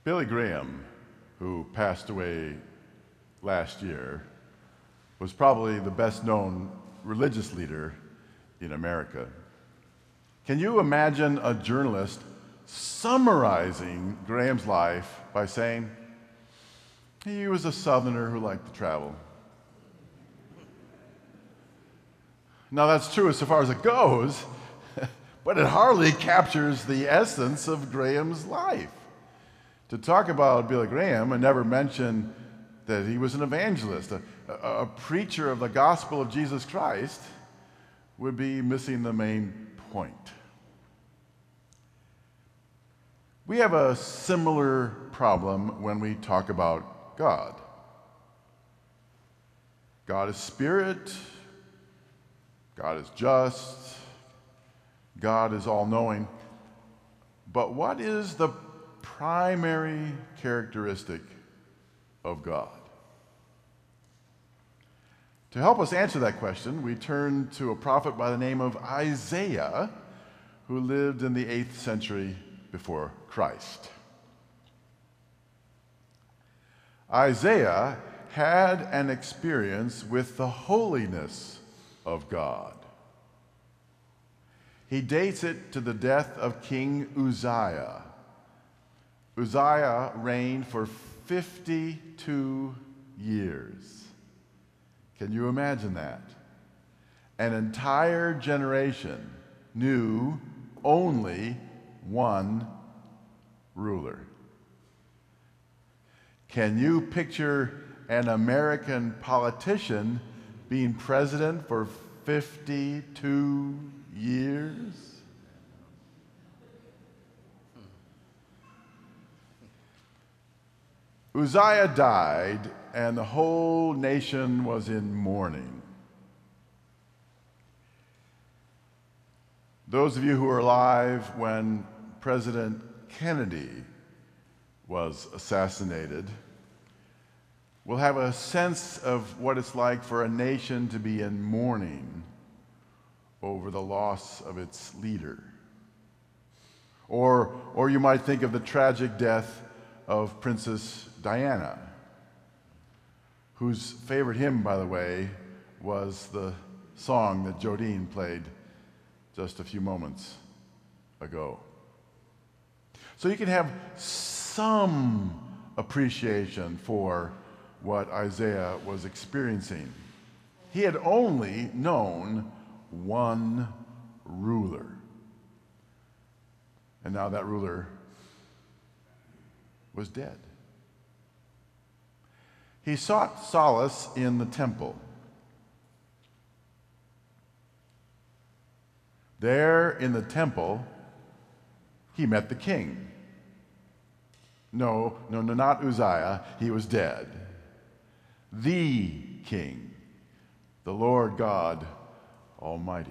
Billy Graham, who passed away last year, was probably the best known religious leader in America. Can you imagine a journalist summarizing Graham's life by saying, he was a Southerner who liked to travel? Now that's true as far as it goes, but it hardly captures the essence of Graham's life. To talk about Billy Graham and never mention that he was an evangelist, a preacher of the gospel of Jesus Christ, would be missing the main point. We have a similar problem when we talk about God. God is spirit, God is just, God is all-knowing. But what is the primary characteristic of God? To help us answer that question, we turn to a prophet by the name of Isaiah, who lived in the 8th century before Christ. Isaiah had an experience with the holiness of God. He dates it to the death of King Uzziah. Uzziah reigned for 52 years. Can you imagine that? An entire generation knew only one ruler. Can you picture an American politician being president for 52 years? Uzziah died, and the whole nation was in mourning. Those of you who were alive when President Kennedy was assassinated will have a sense of what it's like for a nation to be in mourning over the loss of its leader. Or you might think of the tragic death of Princess Diana, whose favorite hymn, by the way, was the song that Jodine played just a few moments ago. So you can have some appreciation for what Isaiah was experiencing. He had only known one ruler. And now that ruler was dead. He sought solace in the temple. There in the temple, he met the king. No, not Uzziah. He was dead. The king, the Lord God Almighty.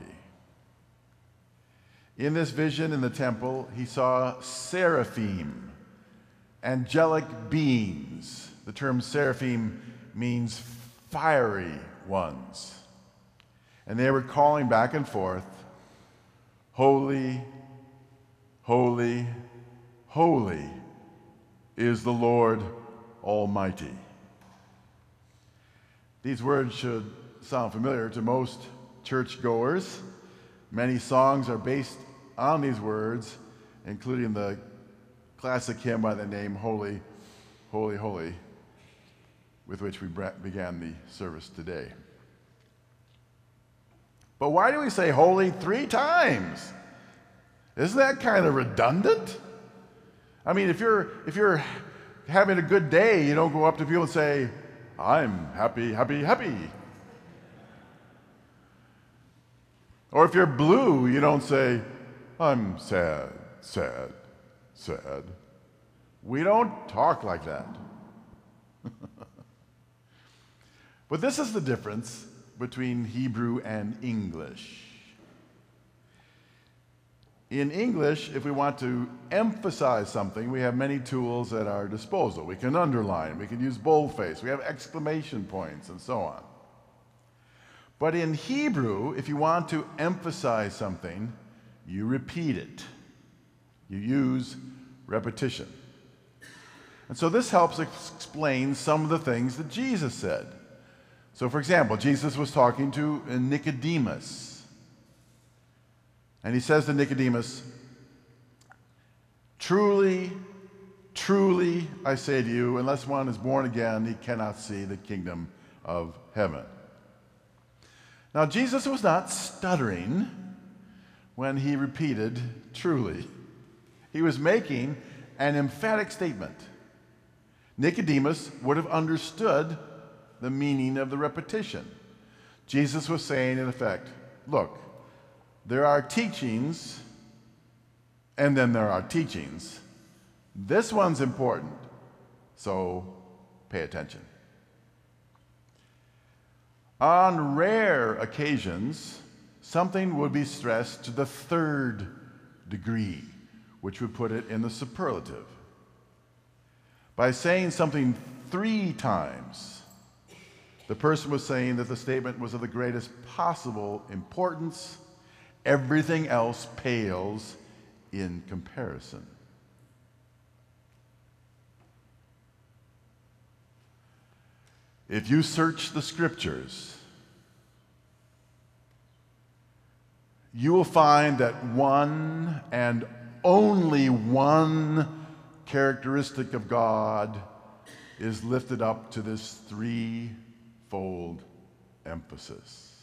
In this vision in the temple, he saw seraphim, angelic beings. The term seraphim means fiery ones. And they were calling back and forth, "Holy, holy, holy is the Lord Almighty." These words should sound familiar to most churchgoers. Many songs are based on these words, including the classic hymn by the name "Holy, Holy, Holy," with which we began the service today. But why do we say holy 3 times? Isn't that kind of redundant? I mean, if you're having a good day, you don't go up to people and say, "I'm happy, happy, happy." Or if you're blue, you don't say, "I'm sad, sad, sad." We don't talk like that. But this is the difference between Hebrew and English. In English, if we want to emphasize something, we have many tools at our disposal. We can underline, we can use boldface, we have exclamation points, and so on. But in Hebrew, if you want to emphasize something, you repeat it. You use repetition. And so this helps explain some of the things that Jesus said. So, for example, Jesus was talking to Nicodemus. And he says to Nicodemus, "Truly, truly, I say to you, unless one is born again, he cannot see the kingdom of heaven." Now, Jesus was not stuttering when he repeated "truly." He was making an emphatic statement. Nicodemus would have understood the meaning of the repetition. Jesus was saying, in effect, look, there are teachings, and then there are teachings. This one's important, so pay attention. On rare occasions, something would be stressed to the third degree, which would put it in the superlative. By saying something 3 times, the person was saying that the statement was of the greatest possible importance. Everything else pales in comparison. If you search the scriptures, you will find that one and only one characteristic of God is lifted up to this 3-fold emphasis.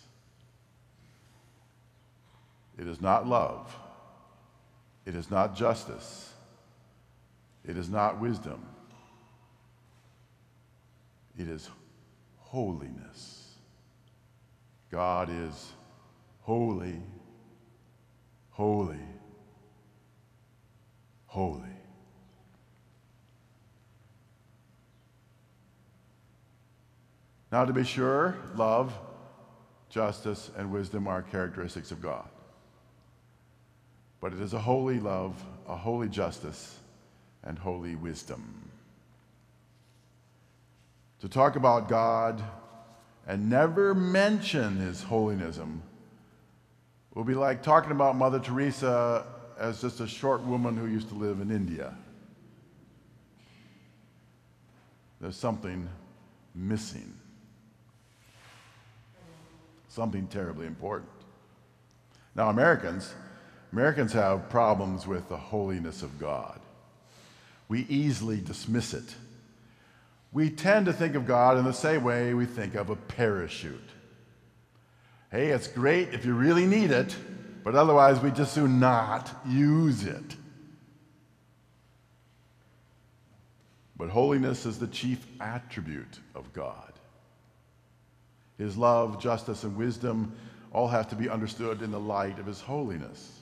It is not love. It is not justice. It is not wisdom. It is holiness. God is holy, holy, holy. Now, to be sure, love, justice, and wisdom are characteristics of God. But it is a holy love, a holy justice, and holy wisdom. To talk about God and never mention his holiness will be like talking about Mother Teresa as just a short woman who used to live in India. There's something missing. Something terribly important. Now, Americans have problems with the holiness of God. We easily dismiss it. We tend to think of God in the same way we think of a parachute. Hey, it's great if you really need it, but otherwise we just do not use it. But holiness is the chief attribute of God. His love, justice, and wisdom all have to be understood in the light of his holiness.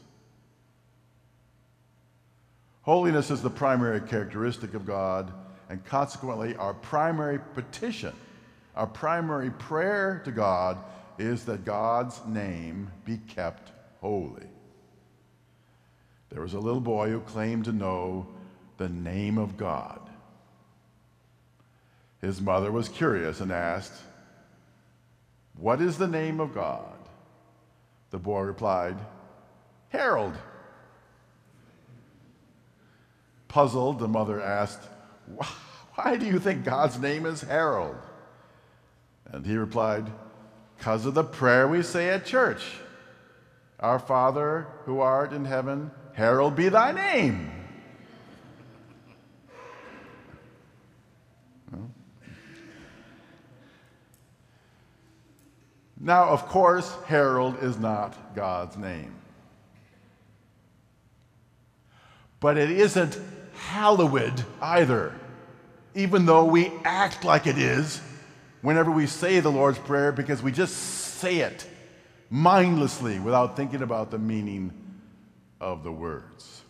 Holiness is the primary characteristic of God, and consequently our primary petition, our primary prayer to God is that God's name be kept holy. There was a little boy who claimed to know the name of God. His mother was curious and asked, "What is the name of God?" The boy replied, "Harold." Puzzled, the mother asked, "Why do you think God's name is Harold?" And he replied, "'Cause of the prayer we say at church. Our Father who art in heaven, hallowed be thy name." Now, of course, Harold is not God's name. But it isn't hallowed either, even though we act like it is whenever we say the Lord's Prayer, because we just say it mindlessly without thinking about the meaning of the words.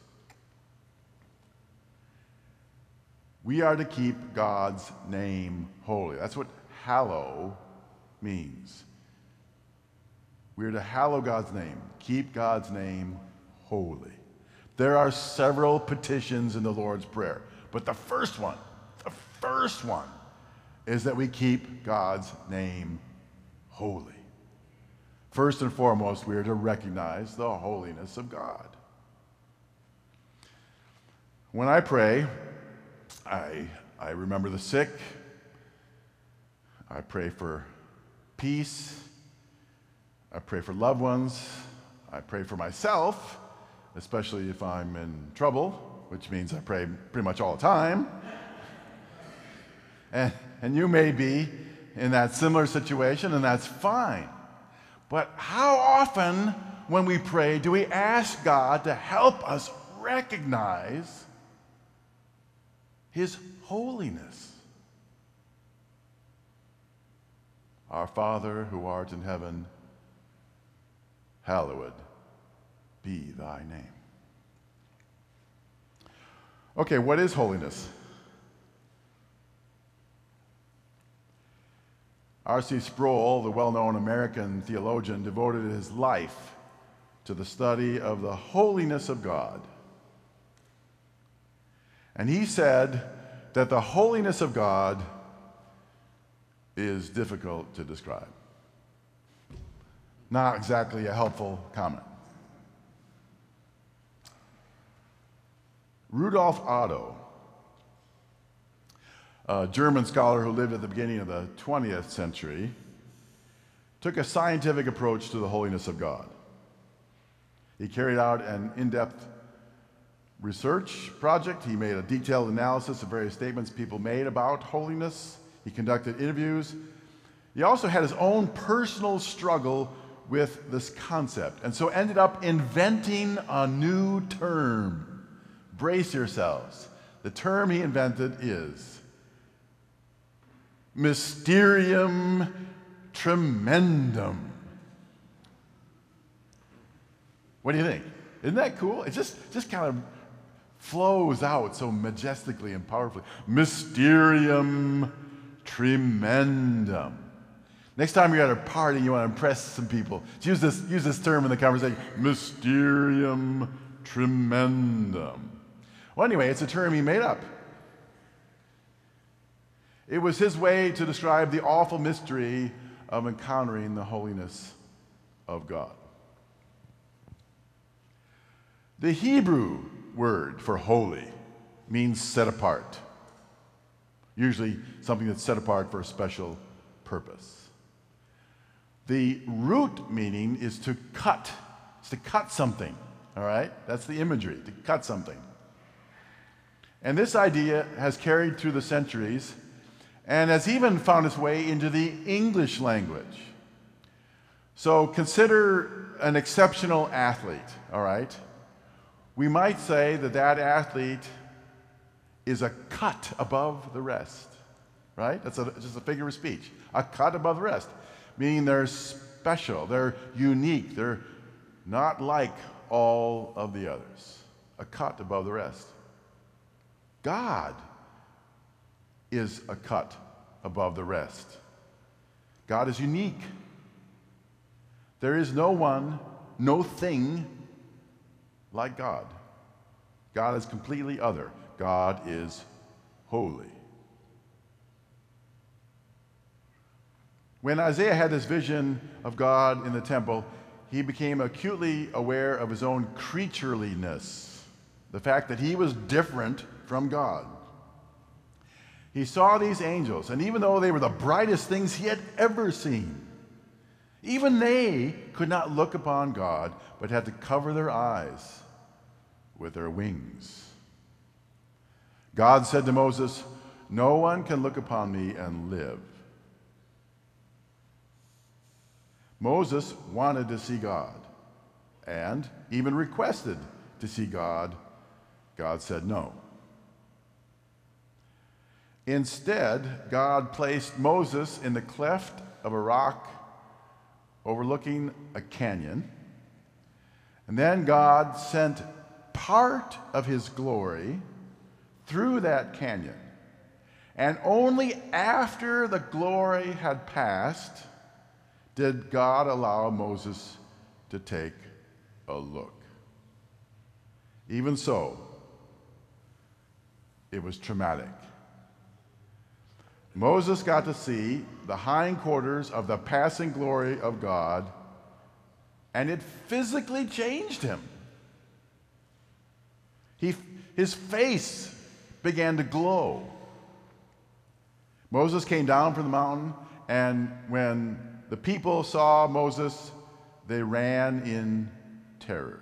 We are to keep God's name holy. That's what hallow means. We are to hallow God's name, keep God's name holy. There are several petitions in the Lord's Prayer, but the first one is that we keep God's name holy. First and foremost, we are to recognize the holiness of God. When I pray, I I remember the sick. I pray for peace. I pray for loved ones. I pray for myself, especially if I'm in trouble, which means I pray pretty much all the time. And you may be in that similar situation, and that's fine. But how often when we pray do we ask God to help us recognize His holiness? Our Father who art in heaven, hallowed be thy name. Okay, what is holiness? R.C. Sproul, the well-known American theologian, devoted his life to the study of the holiness of God. And he said that the holiness of God is difficult to describe. Not exactly a helpful comment. Rudolf Otto, a German scholar who lived at the beginning of the 20th century, took a scientific approach to the holiness of God. He carried out an in-depth research project. He made a detailed analysis of various statements people made about holiness. He conducted interviews. He also had his own personal struggle with this concept, and so ended up inventing a new term. Brace yourselves. The term he invented is Mysterium Tremendum. What do you think? Isn't that cool? It just kind of flows out so majestically and powerfully. Mysterium Tremendum. Next time you're at a party, you want to impress some people, use this term in the conversation. Mysterium Tremendum. Well, anyway, it's a term he made up. It was his way to describe the awful mystery of encountering the holiness of God. The Hebrew word for holy means set apart, usually something that's set apart for a special purpose. The root meaning is to cut. It's to cut something, all right? That's the imagery, to cut something. And this idea has carried through the centuries and has even found its way into the English language. So consider an exceptional athlete, all right? We might say that that athlete is a cut above the rest, right? That's just a figure of speech. A cut above the rest, meaning they're special, they're unique, they're not like all of the others. A cut above the rest. God is a cut above the rest. God is unique. There is no one, no thing like God. God is completely other. God is holy. When Isaiah had this vision of God in the temple, he became acutely aware of his own creatureliness, the fact that he was different from God. He saw these angels, and even though they were the brightest things he had ever seen, even they could not look upon God, but had to cover their eyes with their wings. God said to Moses, "No one can look upon me and live." Moses wanted to see God and even requested to see God. God said no. Instead, God placed Moses in the cleft of a rock overlooking a canyon. And then God sent part of his glory through that canyon. And only after the glory had passed did God allow Moses to take a look. Even so, it was traumatic. Moses got to see the hindquarters of the passing glory of God, and it physically changed him. His face began to glow. Moses came down from the mountain, and when the people saw Moses, they ran in terror.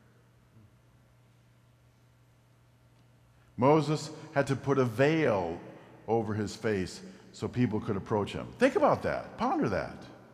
Moses had to put a veil over his face so people could approach him. Think about that. Ponder that.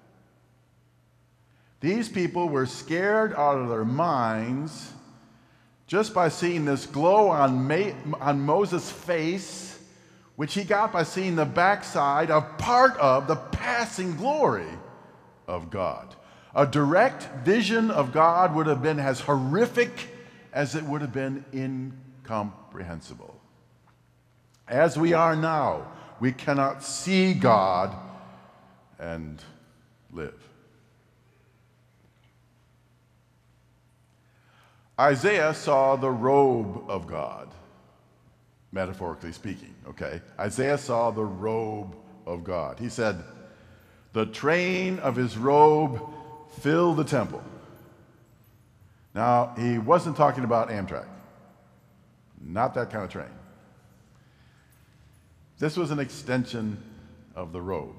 These people were scared out of their minds just by seeing this glow on Moses' face, which he got by seeing the backside of part of the passing glory of God. A direct vision of God would have been as horrific as it would have been incomprehensible. As we are now, we cannot see God and live. Isaiah saw the robe of God, metaphorically speaking, okay? Isaiah saw the robe of God. He said, "The train of his robe filled the temple." Now, he wasn't talking about Amtrak. Not that kind of train. This was an extension of the robe.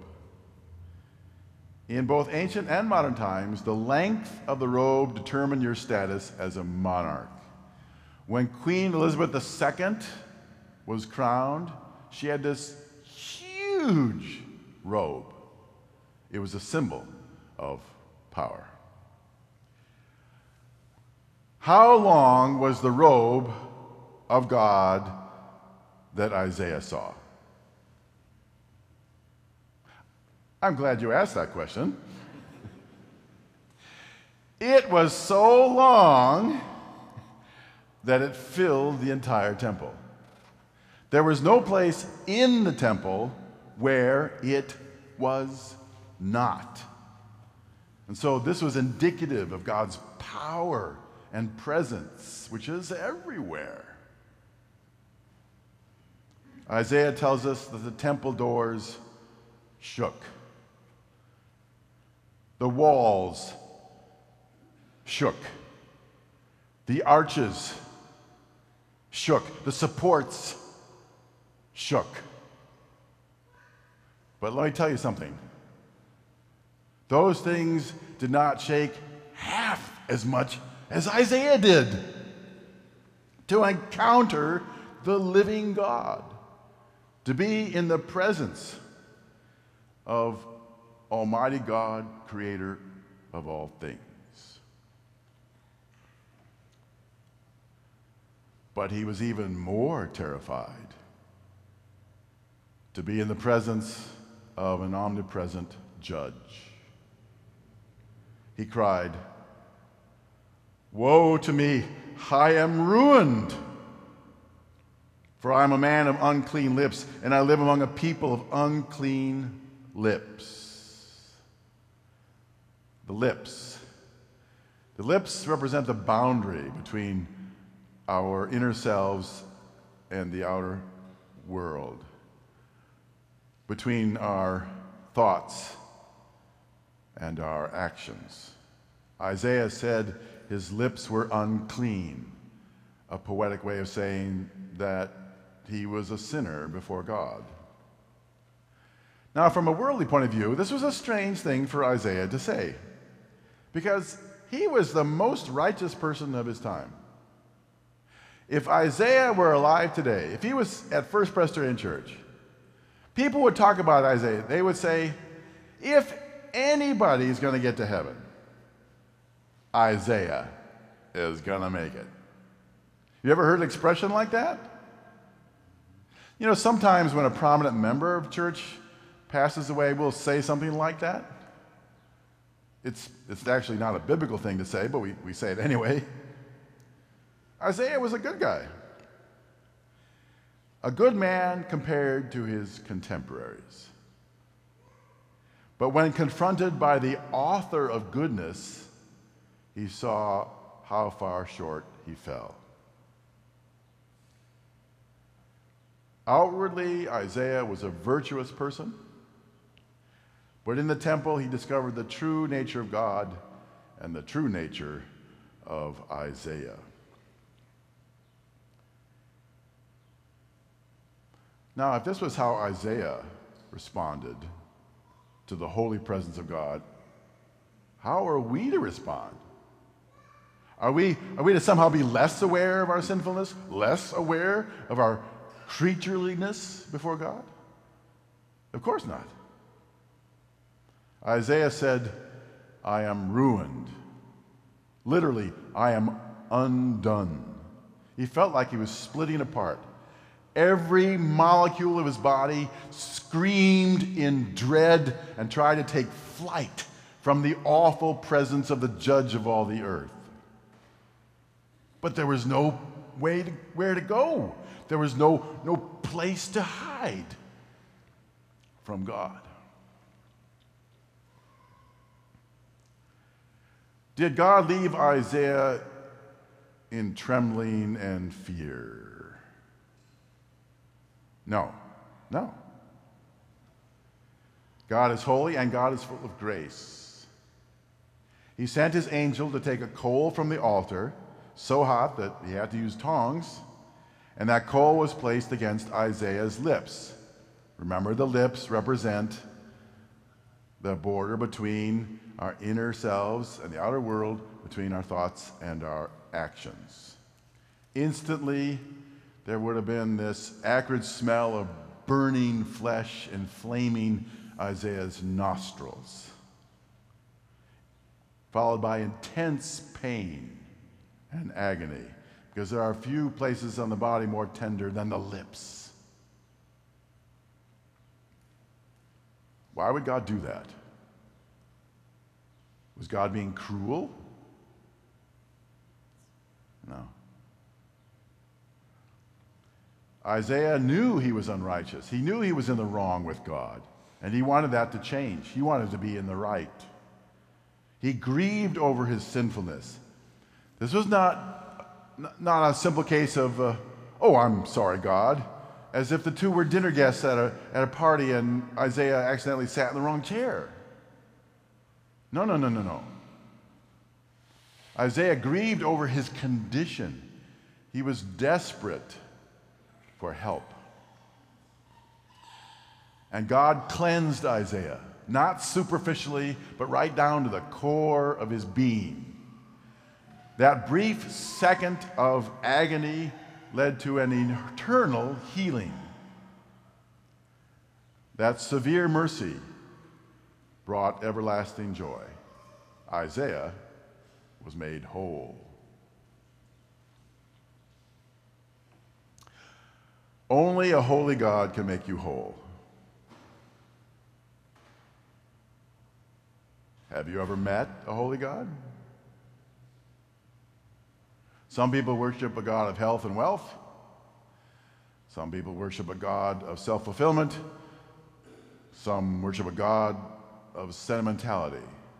In both ancient and modern times, the length of the robe determined your status as a monarch. When Queen Elizabeth II was crowned, she had this huge robe. It was a symbol of power. How long was the robe of God that Isaiah saw? I'm glad you asked that question. It was so long that it filled the entire temple. There was no place in the temple where it was not. And so this was indicative of God's power and presence, which is everywhere. Isaiah tells us that the temple doors shook. The walls shook. The arches shook. The supports shook. But let me tell you something. Those things did not shake half as much as Isaiah did to encounter the living God, to be in the presence of Almighty God, creator of all things. But he was even more terrified to be in the presence of an omnipresent judge. He cried, "Woe to me, I am ruined, for I am a man of unclean lips, and I live among a people of unclean lips." The lips. The lips represent the boundary between our inner selves and the outer world, between our thoughts and our actions. Isaiah said his lips were unclean, a poetic way of saying that he was a sinner before God. Now, from a worldly point of view, this was a strange thing for Isaiah to say, because he was the most righteous person of his time. If Isaiah were alive today, if he was at First Presbyterian Church, people would talk about Isaiah. They would say, if anybody's going to get to heaven, Isaiah is going to make it. You ever heard an expression like that? You know, sometimes when a prominent member of church passes away, we'll say something like that. It's actually not a biblical thing to say, but we say it anyway. Isaiah was a good guy. A good man compared to his contemporaries. But when confronted by the author of goodness, he saw how far short he fell. Outwardly, Isaiah was a virtuous person, but in the temple he discovered the true nature of God and the true nature of Isaiah. Now, if this was how Isaiah responded to the holy presence of God, how are we to respond? Are we to somehow be less aware of our sinfulness, less aware of our creatureliness before God? Of course not. Isaiah said, I am ruined. Literally, I am undone. He felt like he was splitting apart. Every molecule of his body screamed in dread and tried to take flight from the awful presence of the judge of all the earth. But there was no where to go. There was no place to hide from God. Did God leave Isaiah in trembling and fear? No. God is holy and God is full of grace. He sent his angel to take a coal from the altar, so hot that he had to use tongs, and that coal was placed against Isaiah's lips. Remember, the lips represent the border between our inner selves and the outer world, between our thoughts and our actions. Instantly, there would have been this acrid smell of burning flesh inflaming Isaiah's nostrils, followed by intense pain and agony, because there are few places on the body more tender than the lips. Why would God do that? Was God being cruel? No. Isaiah knew he was unrighteous. He knew he was in the wrong with God, and he wanted that to change. He wanted to be in the right. He grieved over his sinfulness. This was not a simple case of, oh, I'm sorry, God, as if the two were dinner guests at a party and Isaiah accidentally sat in the wrong chair. No. Isaiah grieved over his condition. He was desperate for help. And God cleansed Isaiah, not superficially, but right down to the core of his being. That brief second of agony led to an eternal healing. That severe mercy brought everlasting joy. Isaiah was made whole. Only a holy God can make you whole. Have you ever met a holy God? Some people worship a God of health and wealth. Some people worship a God of self-fulfillment. Some worship a God of sentimentality.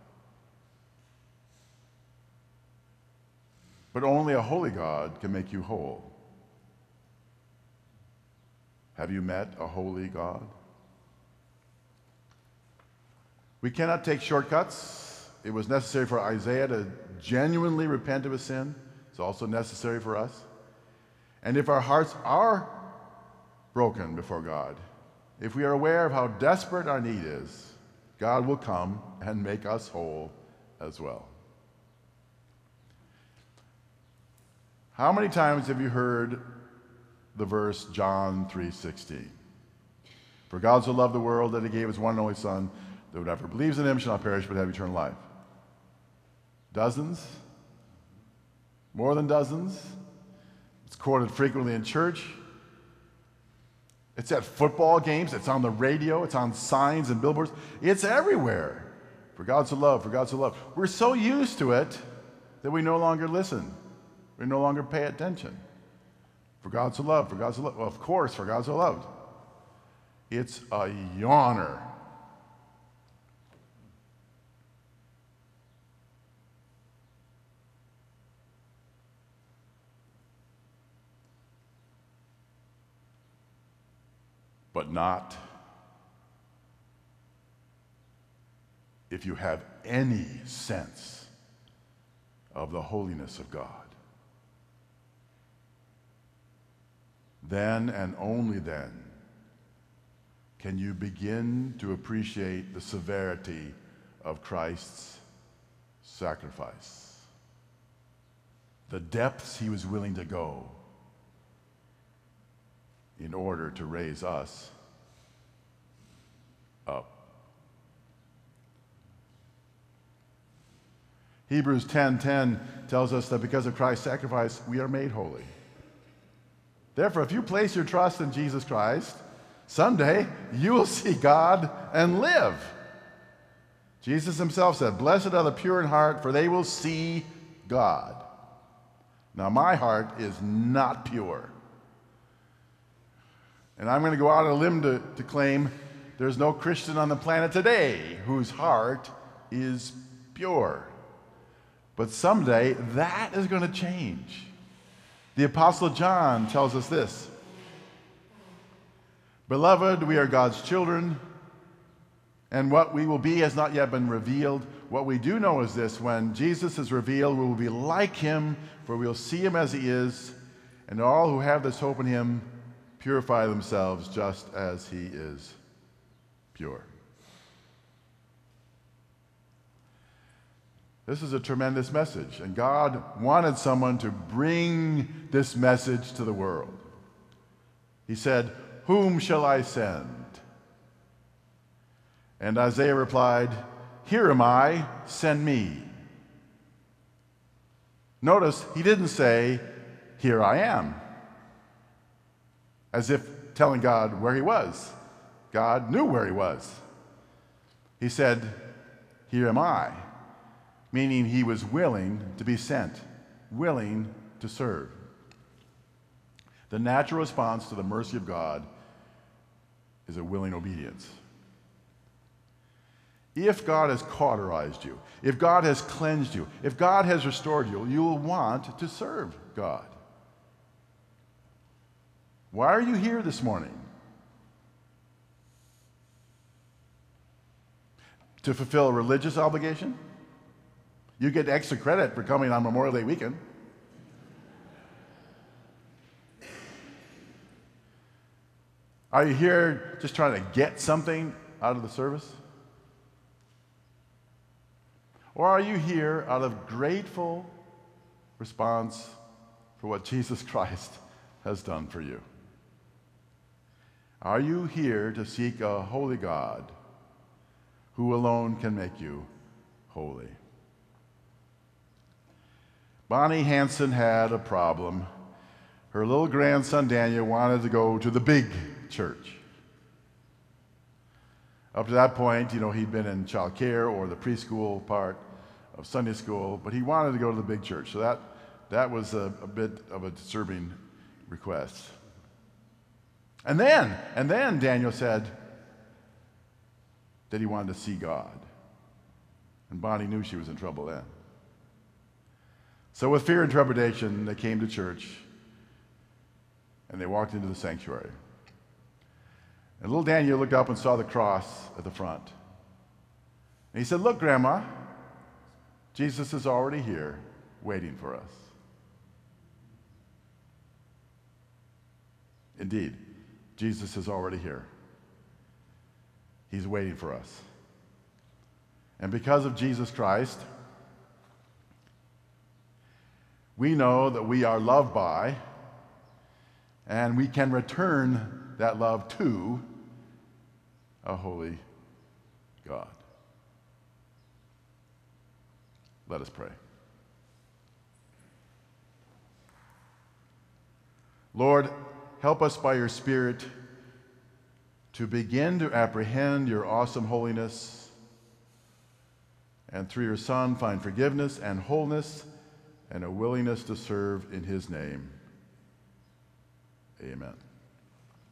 But only a holy God can make you whole. Have you met a holy God? We cannot take shortcuts. It was necessary for Isaiah to genuinely repent of his sin. It's also necessary for us. And if our hearts are broken before God, if we are aware of how desperate our need is, God will come and make us whole as well. How many times have you heard the verse John 3:16? For God so loved the world that he gave his one and only Son, that whoever believes in him shall not perish but have eternal life. Dozens? More than dozens? It's quoted frequently in church. It's at football games. It's on the radio. It's on signs and billboards. It's everywhere. For God so loved, for God so loved. We're so used to it that we no longer listen. We no longer pay attention. For God so loved, for God so loved. Well, of course, for God so loved. It's a yawner. But not if you have any sense of the holiness of God. Then and only then can you begin to appreciate the severity of Christ's sacrifice? The depths he was willing to go in order to raise us up. Hebrews 10:10 tells us that because of Christ's sacrifice, we are made holy. Therefore, if you place your trust in Jesus Christ, someday you will see God and live. Jesus himself said, "Blessed are the pure in heart, for they will see God." Now, my heart is not pure. And I'm going to go out on a limb to claim there's no Christian on the planet today whose heart is pure. But someday that is going to change. The Apostle John tells us this: "Beloved, we are God's children, and what we will be has not yet been revealed. What we do know is this: when Jesus is revealed, we will be like him, for we will see him as he is, and all who have this hope in him purify themselves just as he is pure." This is a tremendous message, and God wanted someone to bring this message to the world. He said, "Whom shall I send?" And Isaiah replied, "Here am I, send me." Notice he didn't say, "Here I am," as if telling God where he was. God knew where he was. He said, "Here am I," meaning he was willing to be sent, willing to serve. The natural response to the mercy of God is a willing obedience. If God has cauterized you, if God has cleansed you, if God has restored you, you will want to serve God. Why are you here this morning? To fulfill a religious obligation? You get extra credit for coming on Memorial Day weekend. Are you here just trying to get something out of the service? Or are you here out of grateful response for what Jesus Christ has done for you? Are you here to seek a holy God who alone can make you holy? Bonnie Hansen had a problem. Her little grandson Daniel wanted to go to the big church. Up to that point, he'd been in child care or the preschool part of Sunday school, but he wanted to go to the big church. So that was a bit of a disturbing request. And then Daniel said that he wanted to see God. And Bonnie knew she was in trouble then. So with fear and trepidation, they came to church, and they walked into the sanctuary. And little Daniel looked up and saw the cross at the front. And he said, "Look, Grandma, Jesus is already here, waiting for us." Indeed, Jesus is already here. He's waiting for us. And because of Jesus Christ, we know that we are loved by, and we can return that love to a holy God. Let us pray. Lord, help us by your Spirit to begin to apprehend your awesome holiness, and through your Son find forgiveness and wholeness and a willingness to serve in his name. Amen.